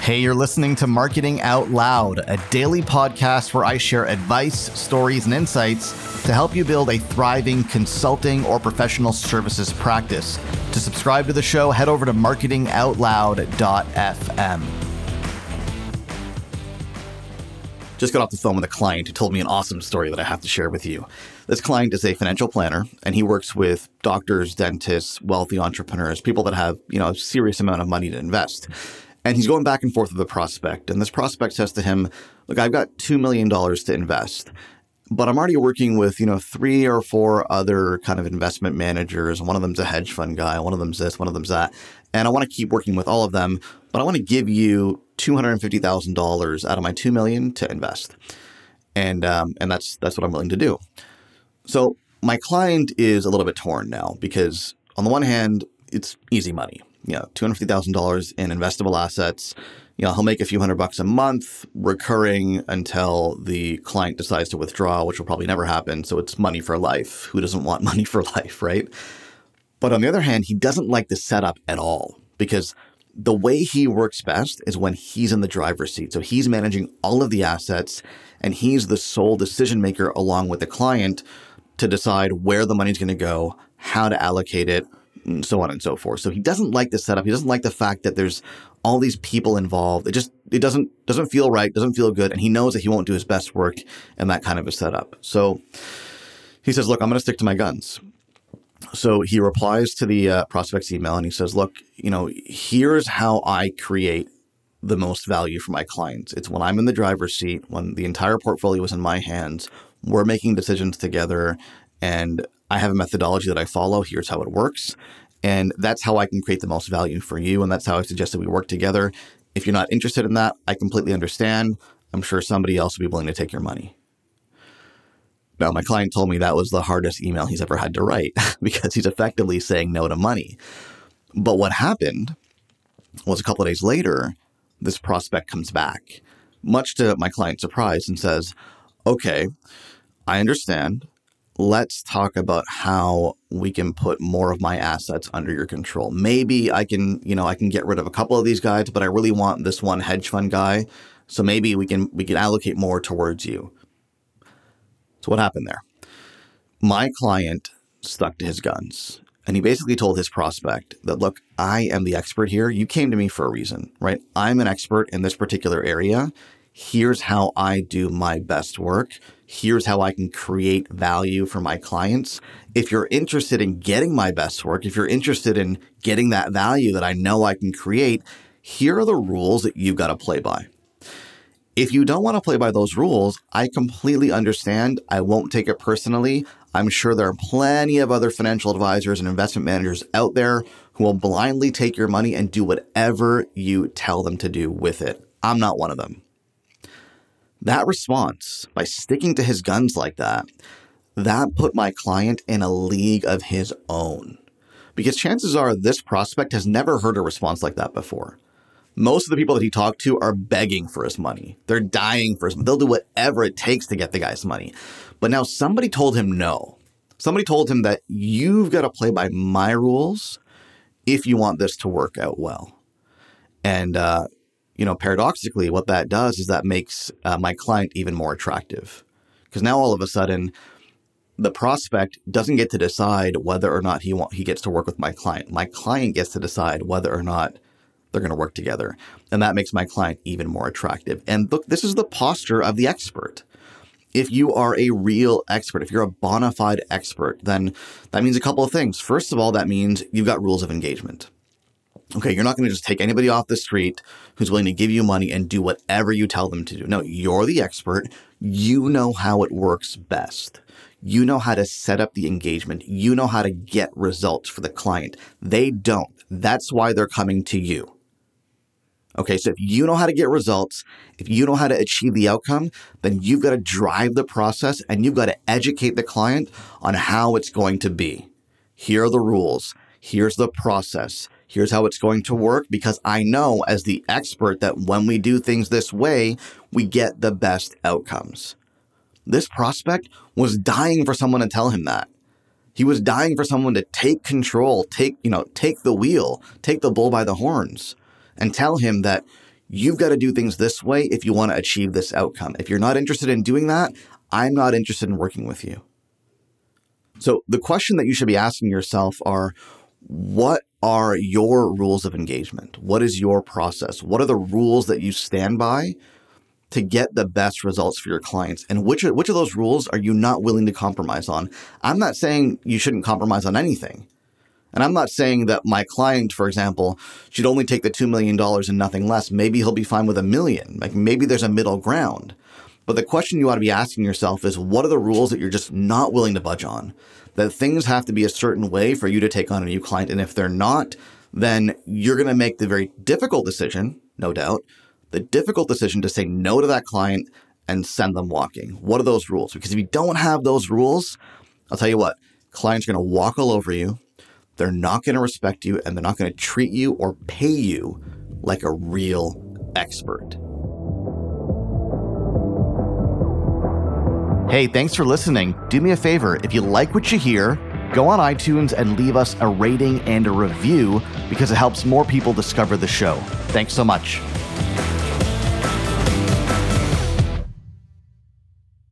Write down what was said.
Hey, you're listening to Marketing Out Loud, a daily podcast where I share advice, stories, and insights to help you build a thriving consulting or professional services practice. To subscribe to the show, head over to marketingoutloud.fm. Just got off the phone with a client who told me an awesome story that I have to share with you. This client is a financial planner, and he works with doctors, dentists, wealthy entrepreneurs, people that have, a serious amount of money to invest. And he's going back and forth with a prospect. And this prospect says to him, look, I've got $2 million to invest, but I'm already working with, 3 or 4 other kind of investment managers. One of them's a hedge fund guy. One of them's this, one of them's that. And I want to keep working with all of them, but I want to give you $250,000 out of my $2 million to invest. And that's what I'm willing to do. So my client is a little bit torn now because on the one hand, it's easy money. $250,000 in investable assets. He'll make a few $100 a month recurring until the client decides to withdraw, which will probably never happen. So it's money for life. Who doesn't want money for life, right? But on the other hand, he doesn't like the setup at all because the way he works best is when he's in the driver's seat. So he's managing all of the assets and he's the sole decision maker along with the client to decide where the money's going to go, how to allocate it, and so on and so forth. So he doesn't like the setup. He doesn't like the fact that there's all these people involved. It doesn't feel right, doesn't feel good. And he knows that he won't do his best work in that kind of a setup. So he says, look, I'm going to stick to my guns. So he replies to the prospect's email and he says, look, here's how I create the most value for my clients. It's when I'm in the driver's seat, when the entire portfolio is in my hands, we're making decisions together, and I have a methodology that I follow. Here's how it works. And that's how I can create the most value for you. And that's how I suggest that we work together. If you're not interested in that, I completely understand. I'm sure somebody else will be willing to take your money. Now, my client told me that was the hardest email he's ever had to write because he's effectively saying no to money. But what happened was a couple of days later, this prospect comes back, much to my client's surprise, and says, okay, I understand. Let's talk about how we can put more of my assets under your control. Maybe I can get rid of a couple of these guys, but I really want this one hedge fund guy. So maybe we can allocate more towards you. So what happened there? My client stuck to his guns, and he basically told his prospect that, look, I am the expert here. You came to me for a reason, right? I'm an expert in this particular area. Here's how I do my best work. Here's how I can create value for my clients. If you're interested in getting my best work, if you're interested in getting that value that I know I can create, here are the rules that you've got to play by. If you don't want to play by those rules, I completely understand. I won't take it personally. I'm sure there are plenty of other financial advisors and investment managers out there who will blindly take your money and do whatever you tell them to do with it. I'm not one of them. That response, by sticking to his guns like that put my client in a league of his own. Because chances are this prospect has never heard a response like that before. Most of the people that he talked to are begging for his money. They're dying for his money. They'll do whatever it takes to get the guy's money. But now somebody told him no. Somebody told him that you've got to play by my rules if you want this to work out well. And, paradoxically, what that does is that makes my client even more attractive. Because now all of a sudden, the prospect doesn't get to decide whether or not he gets to work with my client. My client gets to decide whether or not they're going to work together. And that makes my client even more attractive. And look, this is the posture of the expert. If you are a real expert, if you're a bona fide expert, then that means a couple of things. First of all, that means you've got rules of engagement. Okay, you're not going to just take anybody off the street who's willing to give you money and do whatever you tell them to do. No, you're the expert. You know how it works best. You know how to set up the engagement. You know how to get results for the client. They don't. That's why they're coming to you. Okay, so if you know how to get results, if you know how to achieve the outcome, then you've got to drive the process and you've got to educate the client on how it's going to be. Here are the rules. Here's the process. Here's how it's going to work, because I know as the expert that when we do things this way, we get the best outcomes. This prospect was dying for someone to tell him that. He was dying for someone to take control, take the wheel, take the bull by the horns, and tell him that you've got to do things this way if you want to achieve this outcome. If you're not interested in doing that, I'm not interested in working with you. So the question that you should be asking yourself are, what are your rules of engagement? What is your process? What are the rules that you stand by to get the best results for your clients? And which of those rules are you not willing to compromise on? I'm not saying you shouldn't compromise on anything. And I'm not saying that my client, for example, should only take the $2 million and nothing less. Maybe he'll be fine with $1 million. Like maybe there's a middle ground. But the question you ought to be asking yourself is, what are the rules that you're just not willing to budge on? That things have to be a certain way for you to take on a new client. And if they're not, then you're going to make the very difficult decision, no doubt, the difficult decision to say no to that client and send them walking. What are those rules? Because if you don't have those rules, I'll tell you what, clients are going to walk all over you. They're not going to respect you, and they're not going to treat you or pay you like a real expert. Hey, thanks for listening. Do me a favor. If you like what you hear, go on iTunes and leave us a rating and a review because it helps more people discover the show. Thanks so much.